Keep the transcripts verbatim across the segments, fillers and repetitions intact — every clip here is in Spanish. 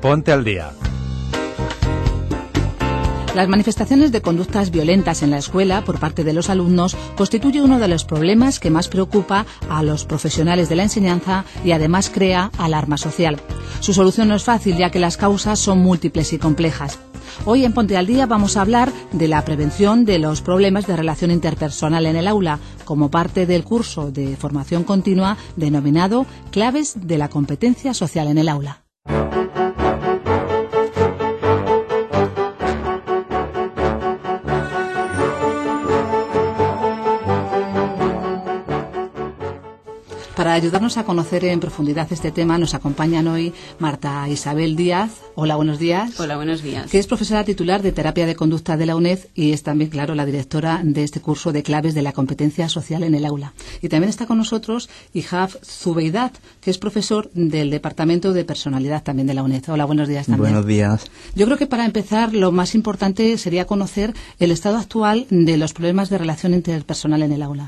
Ponte al Día. Las manifestaciones de conductas violentas en la escuela por parte de los alumnos constituye uno de los problemas que más preocupa a los profesionales de la enseñanza y además crea alarma social. Su solución no es fácil, ya que las causas son múltiples y complejas. Hoy en Ponte al Día vamos a hablar de la prevención de los problemas de relación interpersonal en el aula, como parte del curso de formación continua denominado Claves de la competencia social en el aula. Para ayudarnos a conocer en profundidad este tema, nos acompañan hoy Marta Isabel Díaz. Hola, buenos días. Hola, buenos días. Que es profesora titular de Terapia de Conducta de la UNED y es también, claro, la directora de este curso de Claves de la competencia social en el aula. Y también está con nosotros Ihab Zubeidat, que es profesor del Departamento de Personalidad también de la UNED. Hola, buenos días también. Buenos días. Yo creo que para empezar lo más importante sería conocer el estado actual de los problemas de relación interpersonal en el aula.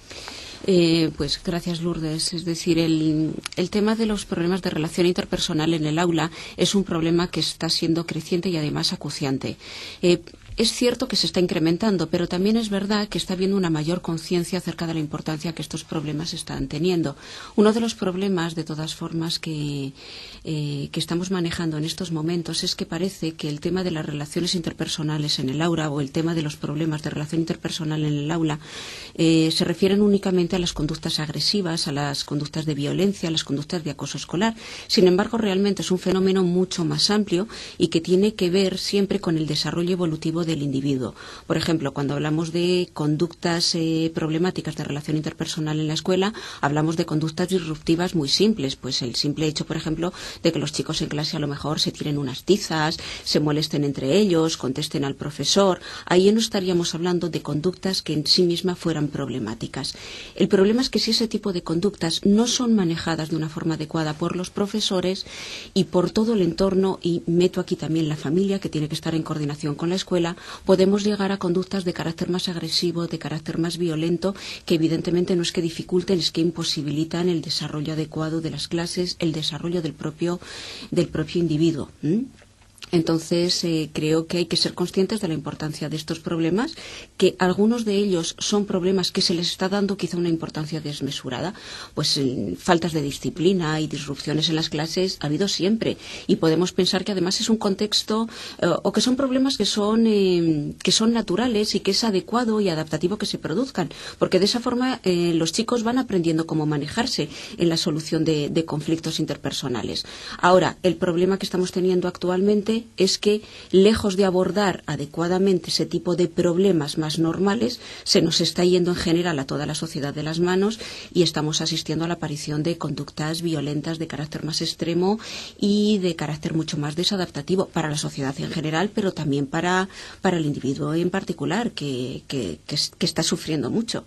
Eh, pues gracias, Lourdes. Es decir, el, el tema de los problemas de relación interpersonal en el aula es un problema que está siendo creciente y además acuciante. Eh, Es cierto que se está incrementando, pero también es verdad que está habiendo una mayor conciencia acerca de la importancia que estos problemas están teniendo. Uno de los problemas, de todas formas, que, eh, que estamos manejando en estos momentos es que parece que el tema de las relaciones interpersonales en el aula o el tema de los problemas de relación interpersonal en el aula eh, se refieren únicamente a las conductas agresivas, a las conductas de violencia, a las conductas de acoso escolar. Sin embargo, realmente es un fenómeno mucho más amplio y que tiene que ver siempre con el desarrollo evolutivo del individuo. Por ejemplo, cuando hablamos de conductas eh, problemáticas de relación interpersonal en la escuela, hablamos de conductas disruptivas muy simples, pues el simple hecho, por ejemplo, de que los chicos en clase a lo mejor se tiren unas tizas, se molesten entre ellos, contesten al profesor. Ahí no estaríamos hablando de conductas que en sí mismas fueran problemáticas. El problema es que si ese tipo de conductas no son manejadas de una forma adecuada por los profesores y por todo el entorno, y meto aquí también la familia, que tiene que estar en coordinación con la escuela, podemos llegar a conductas de carácter más agresivo, de carácter más violento, que evidentemente no es que dificulten, es que imposibilitan el desarrollo adecuado de las clases, el desarrollo del propio, del propio individuo. ¿Mm? Entonces, eh, creo que hay que ser conscientes de la importancia de estos problemas, que algunos de ellos son problemas que se les está dando quizá una importancia desmesurada. Pues eh, faltas de disciplina y disrupciones en las clases ha habido siempre, y podemos pensar que además es un contexto eh, o que son problemas que son, eh, que son naturales y que es adecuado y adaptativo que se produzcan, porque de esa forma eh, los chicos van aprendiendo cómo manejarse en la solución de, de conflictos interpersonales. Ahora, el problema que estamos teniendo actualmente es que, lejos de abordar adecuadamente ese tipo de problemas más normales, se nos está yendo en general a toda la sociedad de las manos y estamos asistiendo a la aparición de conductas violentas de carácter más extremo y de carácter mucho más desadaptativo para la sociedad en general, pero también para, para el individuo en particular, que, que, que, que está sufriendo mucho.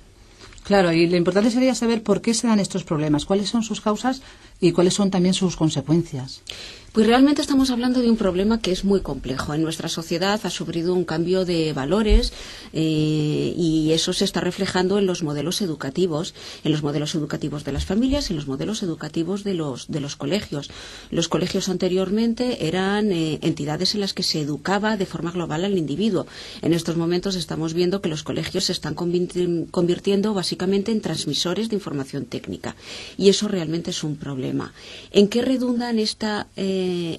Claro, y lo importante sería saber por qué se dan estos problemas, cuáles son sus causas y cuáles son también sus consecuencias. Pues realmente estamos hablando de un problema que es muy complejo. En nuestra sociedad ha sufrido un cambio de valores eh, y eso se está reflejando en los modelos educativos, en los modelos educativos de las familias, en los modelos educativos de los, de los colegios. Los colegios anteriormente eran eh, entidades en las que se educaba de forma global al individuo. En estos momentos estamos viendo que los colegios se están convirti- convirtiendo básicamente en transmisores de información técnica, y eso realmente es un problema. ¿En qué redundan esta eh,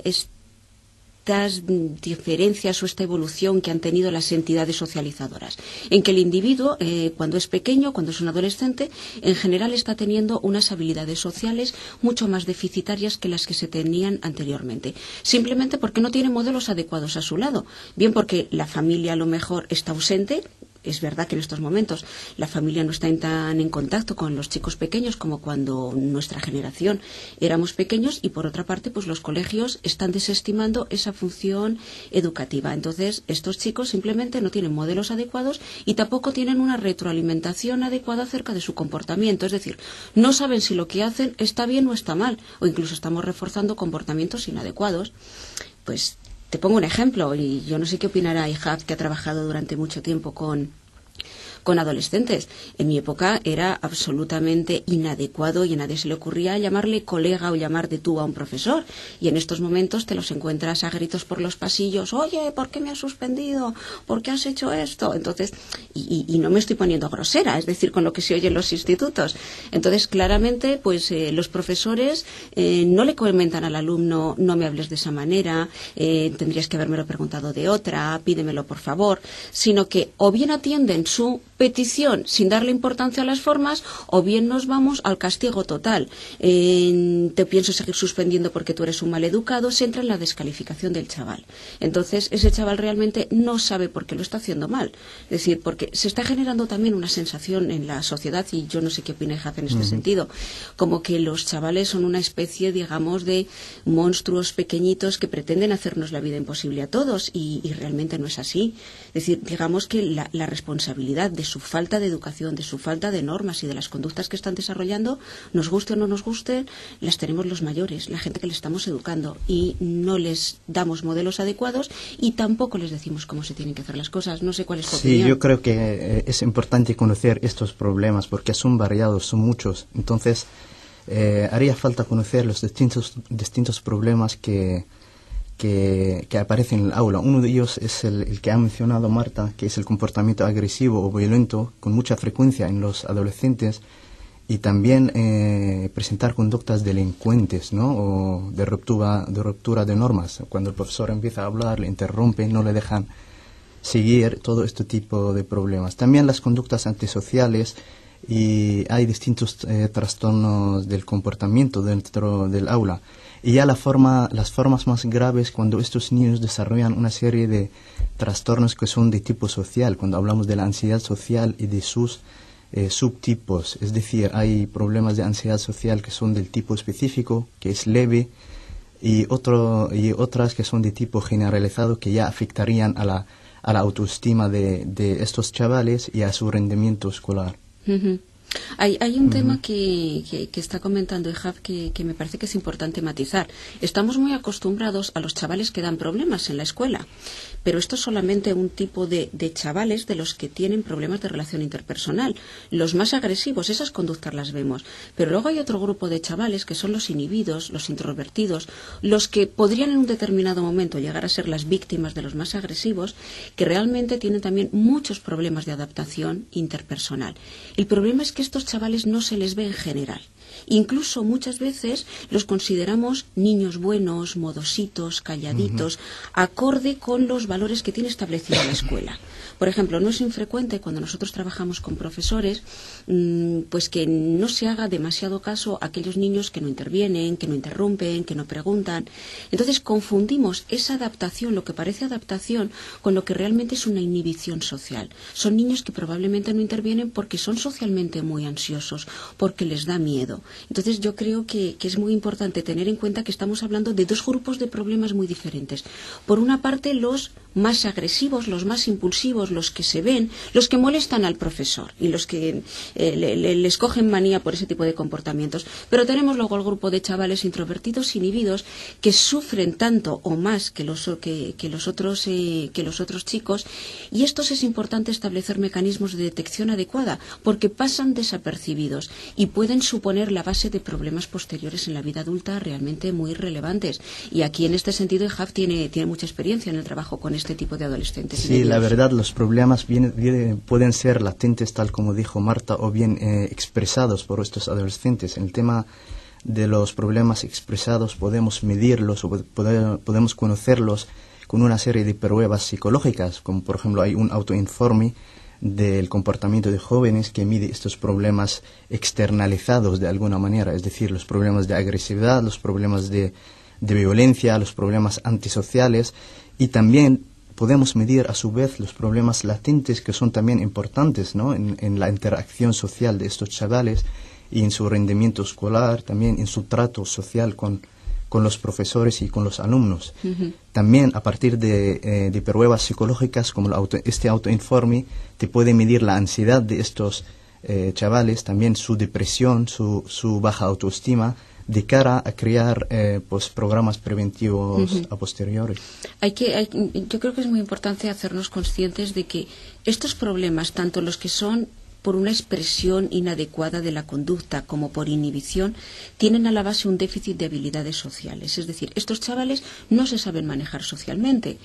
estas diferencias o esta evolución que han tenido las entidades socializadoras? En que el individuo, eh, cuando es pequeño, cuando es un adolescente, en general está teniendo unas habilidades sociales mucho más deficitarias que las que se tenían anteriormente, simplemente porque no tiene modelos adecuados a su lado, bien porque la familia a lo mejor está ausente. Es verdad que en estos momentos la familia no está tan en contacto con los chicos pequeños como cuando nuestra generación éramos pequeños, y por otra parte pues los colegios están desestimando esa función educativa. Entonces estos chicos simplemente no tienen modelos adecuados y tampoco tienen una retroalimentación adecuada acerca de su comportamiento. Es decir, no saben si lo que hacen está bien o está mal, o incluso estamos reforzando comportamientos inadecuados. Pues te pongo un ejemplo, y yo no sé qué opinará Ihab, que ha trabajado durante mucho tiempo con, con adolescentes. En mi época era absolutamente inadecuado y a nadie se le ocurría llamarle colega o llamar de tú a un profesor. Y en estos momentos te los encuentras a gritos por los pasillos. Oye, ¿por qué me has suspendido? ¿Por qué has hecho esto? Entonces, y, y, y no me estoy poniendo grosera, es decir, con lo que se oye en los institutos. Entonces, claramente, pues eh, los profesores eh, no le comentan al alumno, no me hables de esa manera, eh, tendrías que habérmelo preguntado de otra, pídemelo por favor, sino que o bien atienden su petición sin darle importancia a las formas, o bien nos vamos al castigo total. Eh, te pienso seguir suspendiendo porque tú eres un maleducado, se entra en la descalificación del chaval. Entonces, ese chaval realmente no sabe por qué lo está haciendo mal. Es decir, porque se está generando también una sensación en la sociedad, y yo no sé qué opina Ejaz en este uh-huh. sentido, como que los chavales son una especie, digamos, de monstruos pequeñitos que pretenden hacernos la vida imposible a todos, y, y realmente no es así. Es decir, digamos que la, la responsabilidad de su falta de educación, de su falta de normas y de las conductas que están desarrollando, nos guste o no nos guste, las tenemos los mayores, la gente que les estamos educando, y no les damos modelos adecuados y tampoco les decimos cómo se tienen que hacer las cosas. No sé cuál es tu sí, opinión. Yo creo que es importante conocer estos problemas porque son variados, son muchos. Entonces, eh, haría falta conocer los distintos, distintos problemas que Que, que aparecen en el aula. Uno de ellos es el, el que ha mencionado Marta, que es el comportamiento agresivo o violento con mucha frecuencia en los adolescentes, y también eh, presentar conductas delincuentes, ¿no? O de ruptura, de ruptura de normas. Cuando el profesor empieza a hablar, le interrumpe, no le dejan seguir, todo este tipo de problemas. También las conductas antisociales, y hay distintos eh, trastornos del comportamiento dentro del aula. Y ya la forma, las formas más graves cuando estos niños desarrollan una serie de trastornos que son de tipo social, cuando hablamos de la ansiedad social y de sus eh, subtipos. Es decir, hay problemas de ansiedad social que son del tipo específico, que es leve, y, otro, y otras que son de tipo generalizado, que ya afectarían a la, a la autoestima de, de estos chavales y a su rendimiento escolar. Uh-huh. Hay, hay un uh-huh. tema que, que, que está comentando Ejaz que, que me parece que es importante matizar. Estamos muy acostumbrados a los chavales que dan problemas en la escuela, pero esto es solamente un tipo de, de chavales de los que tienen problemas de relación interpersonal. Los más agresivos, esas conductas las vemos, pero luego hay otro grupo de chavales que son los inhibidos, los introvertidos, los que podrían en un determinado momento llegar a ser las víctimas de los más agresivos, que realmente tienen también muchos problemas de adaptación interpersonal. El problema es que estos chavales no se les ve en general. Incluso muchas veces los consideramos niños buenos, modositos, calladitos, uh-huh. acorde con los valores que tiene establecido la escuela. Por ejemplo, no es infrecuente cuando nosotros trabajamos con profesores, mmm, pues que no se haga demasiado caso a aquellos niños que no intervienen, que no interrumpen, que no preguntan. Entonces confundimos esa adaptación, lo que parece adaptación, con lo que realmente es una inhibición social. Son niños que probablemente no intervienen porque son socialmente muy ansiosos, porque les da miedo. Entonces yo creo que, que es muy importante tener en cuenta que estamos hablando de dos grupos de problemas muy diferentes. Por una parte, los más agresivos, los más impulsivos, los que se ven, los que molestan al profesor y los que eh, le, le, les cogen manía por ese tipo de comportamientos. Pero tenemos luego el grupo de chavales introvertidos, inhibidos, que sufren tanto o más que los, que, que los, otros, eh, que los otros chicos, y estos es importante establecer mecanismos de detección adecuada porque pasan desapercibidos y pueden suponer la base de problemas posteriores en la vida adulta realmente muy relevantes. Y aquí en este sentido Ejaz tiene, tiene mucha experiencia en el trabajo con este tipo de adolescentes. Sí, la verdad, los problemas viene, viene, pueden ser latentes, tal como dijo Marta, o bien eh, expresados por estos adolescentes. En el tema de los problemas expresados podemos medirlos o poder, podemos conocerlos con una serie de pruebas psicológicas, como por ejemplo hay un autoinforme del comportamiento de jóvenes que mide estos problemas externalizados de alguna manera, es decir, los problemas de agresividad, los problemas de, de violencia, los problemas antisociales, y también podemos medir a su vez los problemas latentes que son también importantes, ¿no? en, en la interacción social de estos chavales y en su rendimiento escolar, también en su trato social con, con los profesores y con los alumnos. Uh-huh. También a partir de, eh, de pruebas psicológicas como el auto, este autoinforme te puede medir la ansiedad de estos eh, chavales, también su depresión, su, su baja autoestima, de cara a crear eh, pues programas preventivos uh-huh. a posteriori. Hay que, hay, yo creo que es muy importante hacernos conscientes de que estos problemas, tanto los que son por una expresión inadecuada de la conducta como por inhibición, tienen a la base un déficit de habilidades sociales. Es decir, estos chavales no se saben manejar socialmente.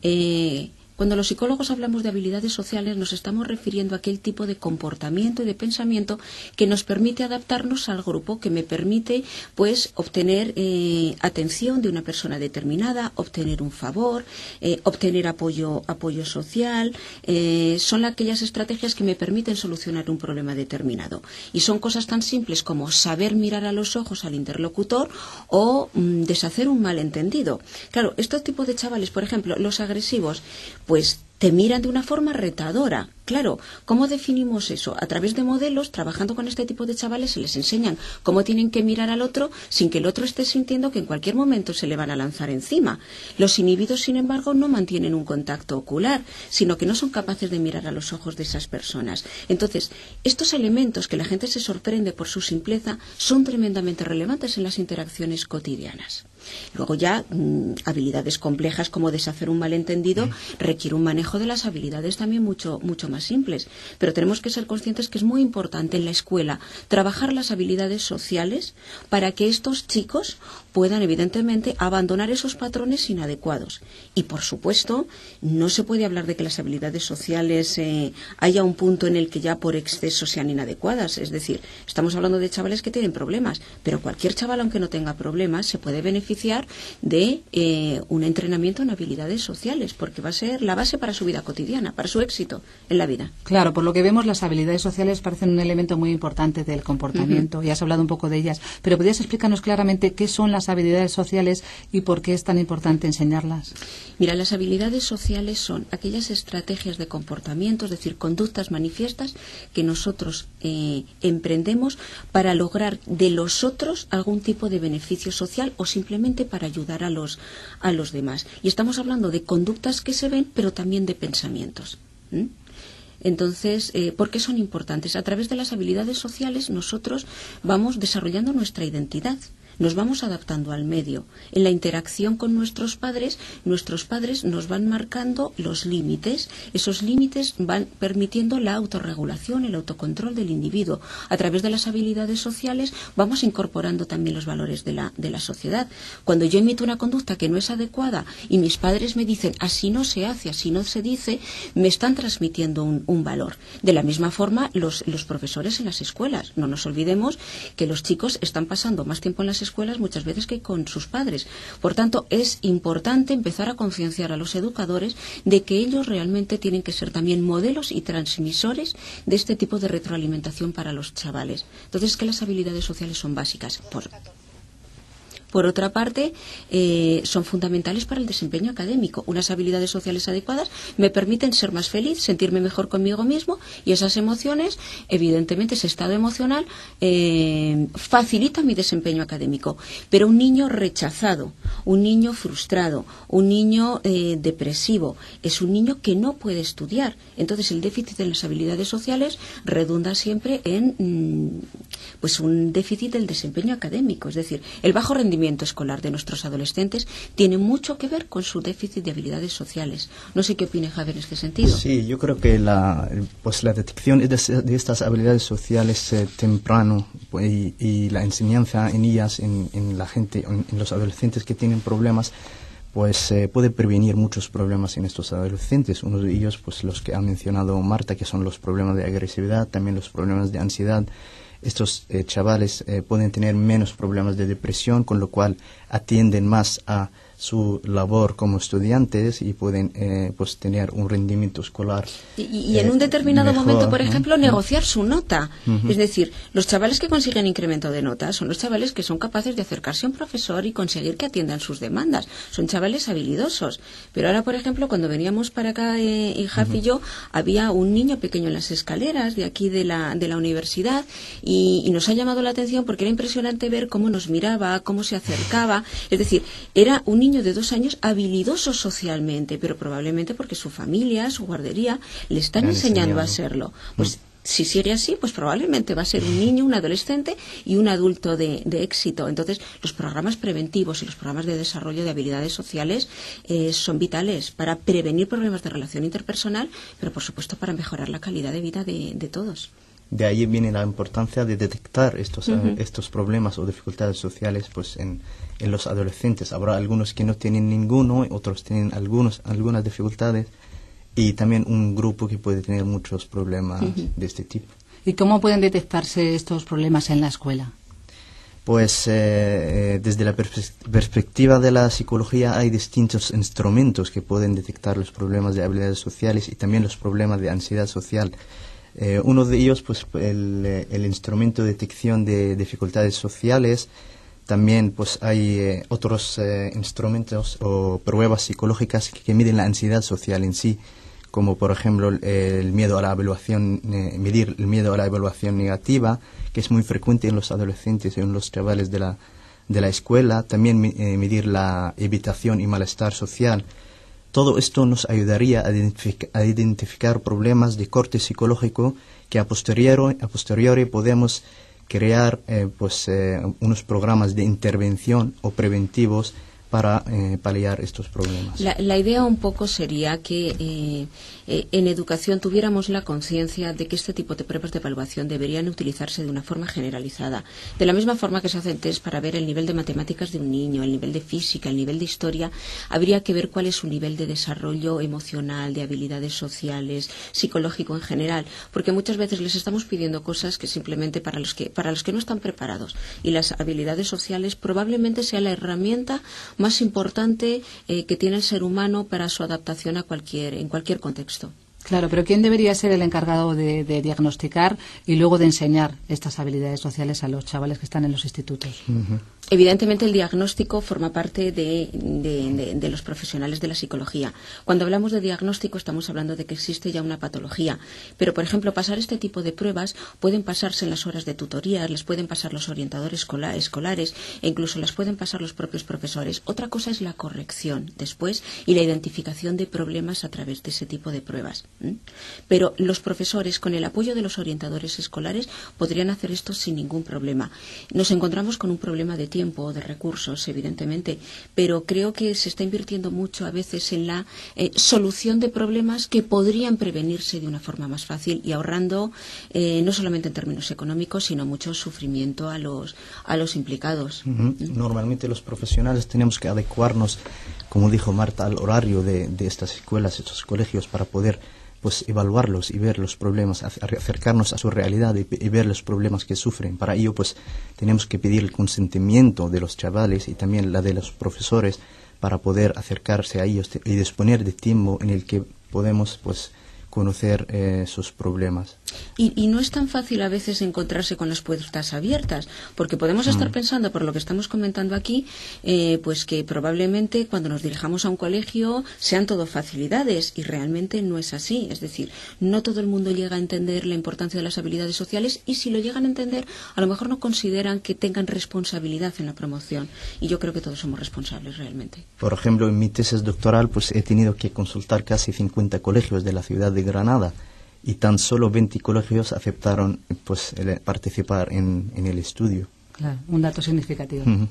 Eh, Cuando los psicólogos hablamos de habilidades sociales nos estamos refiriendo a aquel tipo de comportamiento y de pensamiento que nos permite adaptarnos al grupo, que me permite pues obtener eh, atención de una persona determinada, obtener un favor, eh, obtener apoyo, apoyo social. Eh, son aquellas estrategias que me permiten solucionar un problema determinado. Y son cosas tan simples como saber mirar a los ojos al interlocutor o mm, deshacer un malentendido. Claro, estos tipos de chavales, por ejemplo, los agresivos, pues te miran de una forma retadora. Claro, ¿cómo definimos eso? A través de modelos, trabajando con este tipo de chavales, se les enseñan cómo tienen que mirar al otro sin que el otro esté sintiendo que en cualquier momento se le van a lanzar encima. Los inhibidos, sin embargo, no mantienen un contacto ocular, sino que no son capaces de mirar a los ojos de esas personas. Entonces, estos elementos que la gente se sorprende por su simpleza son tremendamente relevantes en las interacciones cotidianas. Luego ya mmm, habilidades complejas como deshacer un malentendido mm. requiere un manejo de las habilidades también mucho, mucho más simples. Pero tenemos que ser conscientes que es muy importante en la escuela trabajar las habilidades sociales para que estos chicos puedan evidentemente abandonar esos patrones inadecuados. Y por supuesto no se puede hablar de que las habilidades sociales eh, haya un punto en el que ya por exceso sean inadecuadas. Es decir, estamos hablando de chavales que tienen problemas, pero cualquier chaval, aunque no tenga problemas, se puede beneficiar de eh, un entrenamiento en habilidades sociales, porque va a ser la base para su vida cotidiana, para su éxito en la vida. Claro, por lo que vemos, las habilidades sociales parecen un elemento muy importante del comportamiento. Uh-huh. Ya has hablado un poco de ellas, pero ¿podrías explicarnos claramente qué son las habilidades sociales y por qué es tan importante enseñarlas? Mira, las habilidades sociales son aquellas estrategias de comportamiento, es decir, conductas manifiestas que nosotros eh, emprendemos para lograr de los otros algún tipo de beneficio social o simplemente para ayudar a los, a los demás. Y estamos hablando de conductas que se ven, pero también de pensamientos. ¿Mm? Entonces, eh, ¿por qué son importantes? A través de las habilidades sociales nosotros vamos desarrollando nuestra identidad. Nos vamos adaptando al medio. En la interacción con nuestros padres, nuestros padres nos van marcando los límites. Esos límites van permitiendo la autorregulación, el autocontrol del individuo. A través de las habilidades sociales vamos incorporando también los valores de la, de la sociedad. Cuando yo emito una conducta que no es adecuada y mis padres me dicen así no se hace, así no se dice, me están transmitiendo un, un valor. De la misma forma, los, los profesores en las escuelas. No nos olvidemos que los chicos están pasando más tiempo en las escuelas escuelas muchas veces que con sus padres. Por tanto, es importante empezar a concienciar a los educadores de que ellos realmente tienen que ser también modelos y transmisores de este tipo de retroalimentación para los chavales. Entonces, que las habilidades sociales son básicas. Por Por otra parte, eh, son fundamentales para el desempeño académico. Unas habilidades sociales adecuadas me permiten ser más feliz, sentirme mejor conmigo mismo, y esas emociones, evidentemente, ese estado emocional eh, facilita mi desempeño académico. Pero un niño rechazado, un niño frustrado, un niño eh, depresivo, es un niño que no puede estudiar. Entonces, el déficit de las habilidades sociales redunda siempre en mmm, pues un déficit del desempeño académico. Es decir, el bajo rendimiento escolar de nuestros adolescentes tiene mucho que ver con su déficit de habilidades sociales. No sé qué opina Javier en este sentido. Sí, yo creo que la, pues la detección de, de estas habilidades sociales eh, temprano pues, y, y la enseñanza en ellas, en, en la gente, en, en los adolescentes que tienen problemas, pues eh, puede prevenir muchos problemas en estos adolescentes. Uno de ellos, pues los que ha mencionado Marta, que son los problemas de agresividad, también los problemas de ansiedad. Estos eh, chavales eh, pueden tener menos problemas de depresión, con lo cual atienden más a su labor como estudiantes y pueden eh, pues tener un rendimiento escolar y, y en eh, un determinado mejor, momento, por ejemplo, ¿no? negociar su nota. Uh-huh. Es decir, los chavales que consiguen incremento de notas son los chavales que son capaces de acercarse a un profesor y conseguir que atiendan sus demandas. Son chavales habilidosos. Pero ahora, por ejemplo, cuando veníamos para acá, eh, y Jaf uh-huh. y yo, había un niño pequeño en las escaleras de aquí de la, de la universidad y, y nos ha llamado la atención porque era impresionante ver cómo nos miraba, cómo se acercaba. Es decir, era un niño de dos años habilidoso socialmente, pero probablemente porque su familia, su guardería, le están enseñando a serlo. Pues si sigue así, pues probablemente va a ser un niño, un adolescente y un adulto de, de éxito. Entonces, los programas preventivos y los programas de desarrollo de habilidades sociales eh, son vitales para prevenir problemas de relación interpersonal, pero por supuesto para mejorar la calidad de vida de, de todos. De ahí viene la importancia de detectar estos, Uh-huh. uh, estos problemas o dificultades sociales pues en, en los adolescentes. Habrá algunos que no tienen ninguno, otros tienen algunos, algunas dificultades, y también un grupo que puede tener muchos problemas uh-huh. de este tipo. ¿Y cómo pueden detectarse estos problemas en la escuela? Pues eh, desde la pers- perspectiva de la psicología hay distintos instrumentos que pueden detectar los problemas de habilidades sociales y también los problemas de ansiedad social. Eh, uno de ellos, pues el, el instrumento de detección de dificultades sociales. También pues hay eh, otros eh, instrumentos o pruebas psicológicas que, que miden la ansiedad social en sí, como por ejemplo el, el miedo a la evaluación, eh, medir el miedo a la evaluación negativa, que es muy frecuente en los adolescentes y en los chavales de la, de la escuela. También eh, medir la evitación y malestar social. Todo esto nos ayudaría a, identific- a identificar problemas de corte psicológico que a posteriori, a posteriori podemos crear eh, pues eh, unos programas de intervención o preventivos para eh, paliar estos problemas. La, la idea un poco sería que eh, eh, en educación tuviéramos la conciencia de que este tipo de pruebas de evaluación deberían utilizarse de una forma generalizada. De la misma forma que se hacen test para ver el nivel de matemáticas de un niño, el nivel de física, el nivel de historia, habría que ver cuál es su nivel de desarrollo emocional, de habilidades sociales, psicológico en general, porque muchas veces les estamos pidiendo cosas que simplemente para los que, para los que no están preparados. Y las habilidades sociales probablemente sea la herramienta más importante eh, que tiene el ser humano para su adaptación a cualquier, en cualquier contexto. Claro, pero ¿quién debería ser el encargado de, de diagnosticar y luego de enseñar estas habilidades sociales a los chavales que están en los institutos? Uh-huh. Evidentemente el diagnóstico forma parte de, de, de, de los profesionales de la psicología. Cuando hablamos de diagnóstico estamos hablando de que existe ya una patología. Pero, por ejemplo, pasar este tipo de pruebas pueden pasarse en las horas de tutoría, las pueden pasar los orientadores escola- escolares e incluso las pueden pasar los propios profesores. Otra cosa es la corrección después y la identificación de problemas a través de ese tipo de pruebas. ¿Mm? Pero los profesores, con el apoyo de los orientadores escolares, podrían hacer esto sin ningún problema. Nos encontramos con un problema de tiempo o de recursos, evidentemente, pero creo que se está invirtiendo mucho a veces en la eh, solución de problemas que podrían prevenirse de una forma más fácil y ahorrando eh, no solamente en términos económicos, sino mucho sufrimiento a los, a los implicados. Uh-huh. ¿Mm? Normalmente los profesionales tenemos que adecuarnos, como dijo Marta, al horario de, de estas escuelas, estos colegios, para poder pues evaluarlos y ver los problemas, acercarnos a su realidad y, y ver los problemas que sufren. Para ello, pues, tenemos que pedir el consentimiento de los chavales y también la de los profesores para poder acercarse a ellos y disponer de tiempo en el que podemos, pues, conocer eh, sus problemas. Y, y no es tan fácil a veces encontrarse con las puertas abiertas, porque podemos estar mm. pensando, por lo que estamos comentando aquí, eh, pues que probablemente cuando nos dirijamos a un colegio sean todo facilidades, y realmente no es así. Es decir, no todo el mundo llega a entender la importancia de las habilidades sociales, y si lo llegan a entender, a lo mejor no consideran que tengan responsabilidad en la promoción, y yo creo que todos somos responsables realmente. Por ejemplo, en mi tesis doctoral pues he tenido que consultar casi cincuenta colegios de la ciudad de Granada, y tan solo veinte colegios aceptaron pues el, participar en, en el estudio. Claro, un dato significativo. Uh-huh.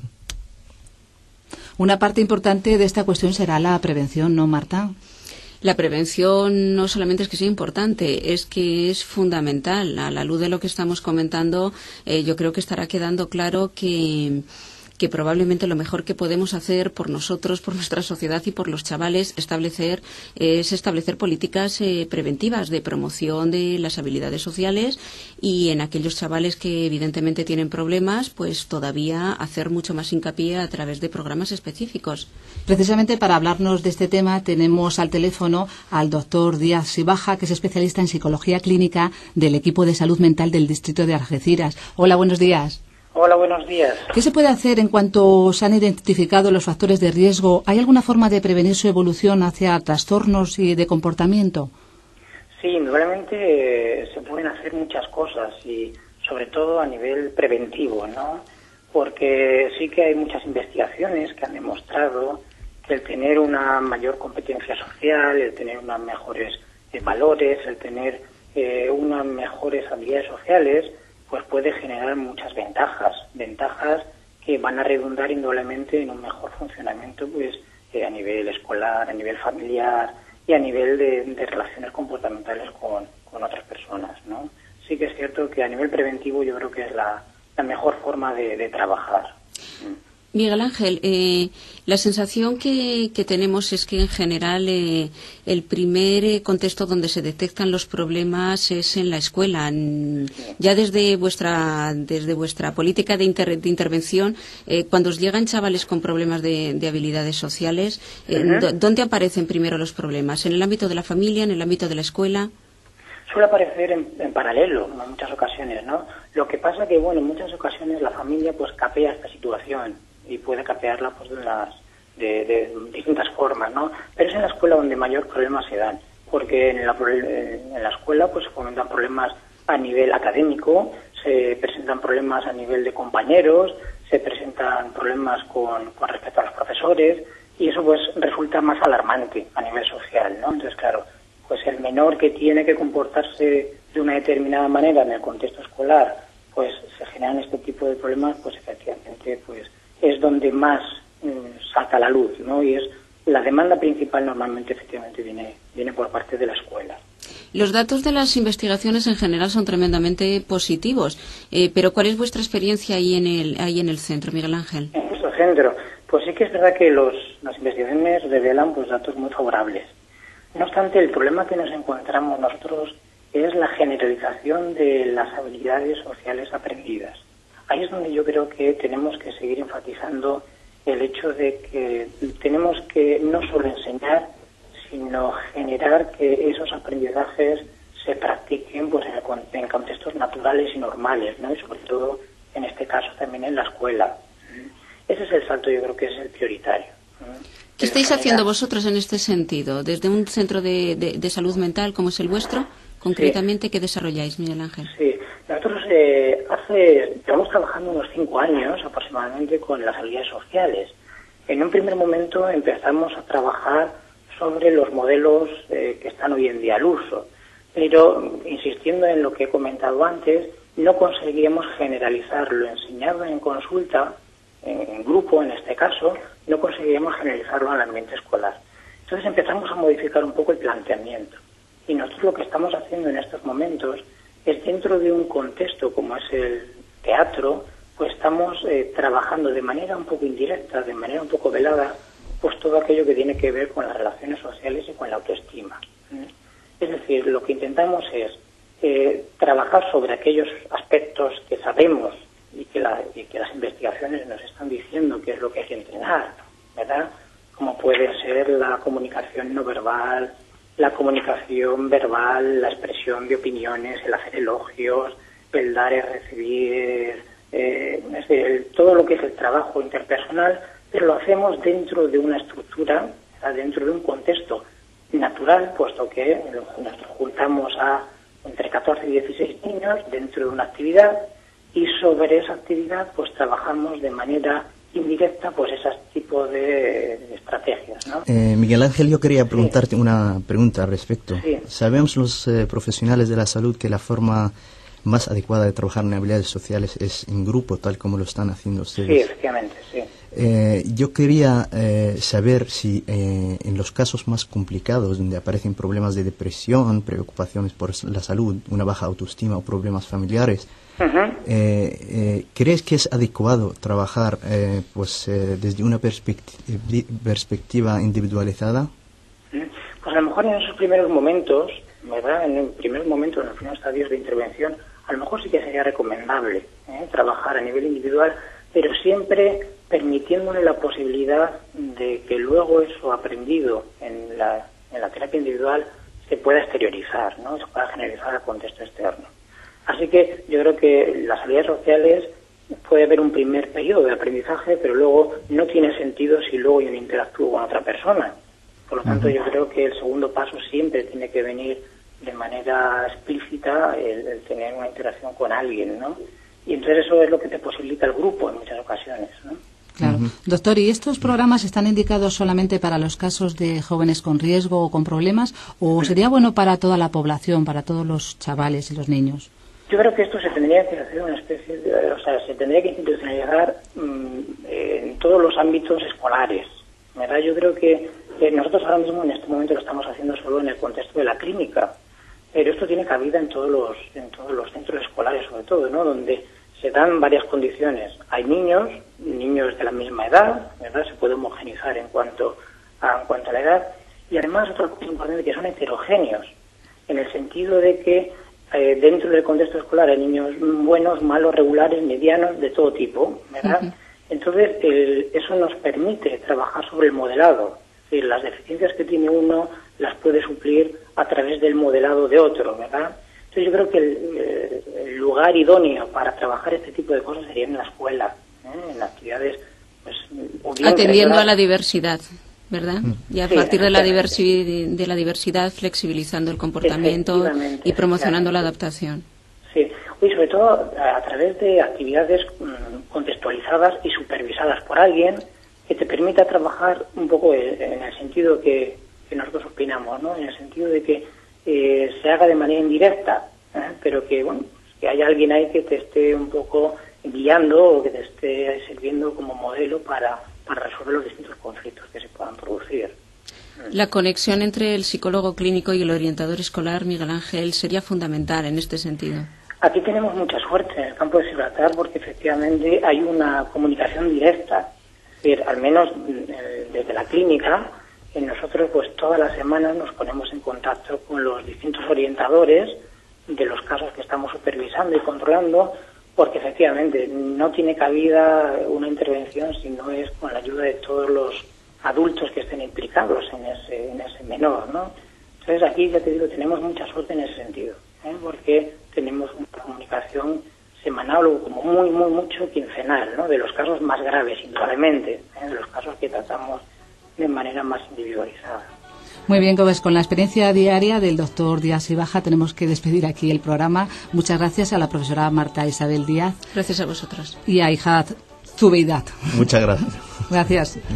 Una parte importante de esta cuestión será la prevención, ¿no, Marta? La prevención no solamente es que sea importante, es que es fundamental. A la luz de lo que estamos comentando, eh, yo creo que estará quedando claro que que probablemente lo mejor que podemos hacer por nosotros, por nuestra sociedad y por los chavales establecer es establecer políticas eh, preventivas de promoción de las habilidades sociales, y en aquellos chavales que evidentemente tienen problemas, pues todavía hacer mucho más hincapié a través de programas específicos. Precisamente para hablarnos de este tema tenemos al teléfono al doctor Díaz Sibaja, que es especialista en psicología clínica del equipo de salud mental del distrito de Algeciras. Hola, buenos días. Hola, buenos días. ¿Qué se puede hacer en cuanto se han identificado los factores de riesgo? ¿Hay alguna forma de prevenir su evolución hacia trastornos y de comportamiento? Sí, indudablemente eh, se pueden hacer muchas cosas, y sobre todo a nivel preventivo, ¿no? Porque sí que hay muchas investigaciones que han demostrado que el tener una mayor competencia social, el tener unos mejores eh, valores, el tener eh, unas mejores habilidades sociales, pues puede generar muchas ventajas, ventajas que van a redundar indudablemente en un mejor funcionamiento, pues eh, a nivel escolar, a nivel familiar y a nivel de, de relaciones comportamentales con, con otras personas, ¿no? Sí que es cierto que a nivel preventivo yo creo que es la, la mejor forma de, de trabajar. Miguel Ángel, eh, la sensación que, que tenemos es que en general eh, el primer eh, contexto donde se detectan los problemas es en la escuela. Ya desde vuestra desde vuestra política de, inter, de intervención, eh, cuando os llegan chavales con problemas de, de habilidades sociales, eh, uh-huh. ¿dónde aparecen primero los problemas? ¿En el ámbito de la familia, en el ámbito de la escuela? Suele aparecer en, en paralelo en muchas ocasiones, ¿no? Lo que pasa que, bueno, en muchas ocasiones la familia pues capea esta situación y puede capearla pues de las de, de distintas formas, ¿no? Pero es en la escuela donde mayor problemas se dan, porque en la, en la escuela pues se fomentan problemas a nivel académico, se presentan problemas a nivel de compañeros, se presentan problemas con, con respecto a los profesores, y eso pues resulta más alarmante a nivel social, ¿no? Entonces, claro, pues el menor que tiene que comportarse de una determinada manera en el contexto escolar, pues se generan este tipo de problemas, pues efectivamente pues es donde más mm, salta a la luz, ¿no? Y es la demanda principal normalmente efectivamente viene viene por parte de la escuela. Los datos de las investigaciones en general son tremendamente positivos, eh, pero ¿cuál es vuestra experiencia ahí en el ahí en el centro, Miguel Ángel? En nuestro centro, pues sí que es verdad que los, las investigaciones revelan pues datos muy favorables. No obstante, el problema que nos encontramos nosotros es la generalización de las habilidades sociales aprendidas. Ahí es donde yo creo que tenemos que seguir enfatizando el hecho de que tenemos que no solo enseñar, sino generar que esos aprendizajes se practiquen pues en, el, en contextos naturales y normales, ¿no? Y sobre todo, en este caso, también en la escuela. Ese es el salto, yo creo que es el prioritario. ¿Qué estáis haciendo vosotros en este sentido? Desde un centro de, de, de salud mental como es el vuestro, concretamente, sí. ¿Qué desarrolláis, Miguel Ángel? Sí, nosotros eh, hace, llevamos trabajando unos cinco años aproximadamente con las habilidades sociales. En un primer momento empezamos a trabajar sobre los modelos eh, que están hoy en día al uso, pero insistiendo en lo que he comentado antes, no conseguíamos generalizarlo, enseñarlo en consulta, en, en grupo en este caso, no conseguíamos generalizarlo al ambiente escolar. Entonces empezamos a modificar un poco el planteamiento. Y nosotros lo que estamos haciendo en estos momentos es, dentro de un contexto como es el teatro, pues estamos eh, trabajando de manera un poco indirecta, de manera un poco velada, pues todo aquello que tiene que ver con las relaciones sociales y con la autoestima. Es decir, lo que intentamos es eh, trabajar sobre aquellos aspectos que sabemos y que, la, y que las investigaciones nos están diciendo que es lo que hay que entrenar, ¿verdad? Como puede ser la comunicación no verbal, la comunicación verbal, la expresión de opiniones, el hacer elogios, el dar y recibir, eh, es decir, el, todo lo que es el trabajo interpersonal, pero lo hacemos dentro de una estructura, dentro de un contexto natural, puesto que nos juntamos a entre catorce y dieciséis niños dentro de una actividad, y sobre esa actividad pues trabajamos de manera indirecta pues ese tipo de, de estrategias, ¿no? Eh, Miguel Ángel, yo quería preguntarte sí. una pregunta al respecto. Sí. Sabemos los eh, profesionales de la salud que la forma más adecuada de trabajar en habilidades sociales es en grupo, tal como lo están haciendo ustedes. Sí, efectivamente, sí. Eh, yo quería eh, saber si eh, en los casos más complicados, donde aparecen problemas de depresión, preocupaciones por la salud, una baja autoestima o problemas familiares, uh-huh. eh, eh, ¿crees que es adecuado trabajar eh, pues eh, desde una perspecti- perspectiva individualizada? Pues a lo mejor en esos primeros momentos, ¿verdad? En el primer momento, en los primeros estadios de intervención, a lo mejor sí que sería recomendable ¿eh? trabajar a nivel individual, pero siempre permitiéndole la posibilidad de que luego eso aprendido en la, en la terapia individual se pueda exteriorizar, ¿no? Se pueda generalizar al contexto externo. Así que yo creo que las habilidades sociales puede haber un primer periodo de aprendizaje, pero luego no tiene sentido si luego yo no interactúo con otra persona. Por lo tanto, yo creo que el segundo paso siempre tiene que venir de manera explícita el, el tener una interacción con alguien, ¿no? Y entonces eso es lo que te posibilita el grupo en muchas ocasiones, ¿no? Claro. Uh-huh. Doctor, ¿y estos programas están indicados solamente para los casos de jóvenes con riesgo o con problemas, o sería bueno para toda la población, para todos los chavales y los niños? Yo creo que esto se tendría que hacer una especie de, o sea, se tendría que institucionalizar mmm, en todos los ámbitos escolares, ¿verdad? Yo creo que eh, nosotros ahora mismo en este momento lo estamos haciendo solo en el contexto de la clínica, pero esto tiene cabida en todos los en todos los centros escolares, sobre todo, ¿no? Donde se dan varias condiciones. Hay niños, niños de la misma edad, ¿verdad? Se puede homogenizar en cuanto a, en cuanto a la edad. Y además, otra cosa importante, que son heterogéneos, en el sentido de que eh, dentro del contexto escolar hay niños buenos, malos, regulares, medianos, de todo tipo, ¿verdad? Uh-huh. Entonces, el, eso nos permite trabajar sobre el modelado. Es decir, las deficiencias que tiene uno las puede suplir a través del modelado de otro, ¿verdad? Entonces yo creo que el, el lugar idóneo para trabajar este tipo de cosas sería en la escuela, ¿eh? En actividades, pues, atendiendo a la diversidad, ¿verdad? Y a sí, partir de la, diversi- de la diversidad, flexibilizando el comportamiento y promocionando la adaptación. Sí, y sobre todo a, a través de actividades mmm, contextualizadas y supervisadas por alguien que te permita trabajar un poco en el sentido que, que nosotros opinamos, ¿no? En el sentido de que eh, se haga de manera indirecta, ¿eh? Pero que, bueno, que haya alguien ahí que te esté un poco guiando o que te esté sirviendo como modelo para, para resolver los distintos conflictos que se puedan producir. La conexión entre el psicólogo clínico y el orientador escolar, Miguel Ángel, sería fundamental en este sentido. Aquí tenemos mucha suerte en el campo de Gibraltar porque efectivamente hay una comunicación directa. Es decir, al menos eh, desde la clínica, eh, nosotros pues todas las semanas nos ponemos en contacto con los distintos orientadores de los casos que estamos supervisando y controlando, porque efectivamente no tiene cabida una intervención si no es con la ayuda de todos los adultos que estén implicados en ese, en ese menor, ¿no? Entonces aquí, ya te digo, tenemos mucha suerte en ese sentido, ¿eh? Porque tenemos una comunicación semanal o como muy, muy mucho quincenal, ¿no? De los casos más graves, indudablemente, ¿eh? De los casos que tratamos de manera más individualizada. Muy bien, pues con la experiencia diaria del doctor Díaz y Baja tenemos que despedir aquí el programa. Muchas gracias a la profesora Marta Isabel Díaz. Gracias a vosotros. Y a Ijad Zubeidat. Muchas gracias. Gracias.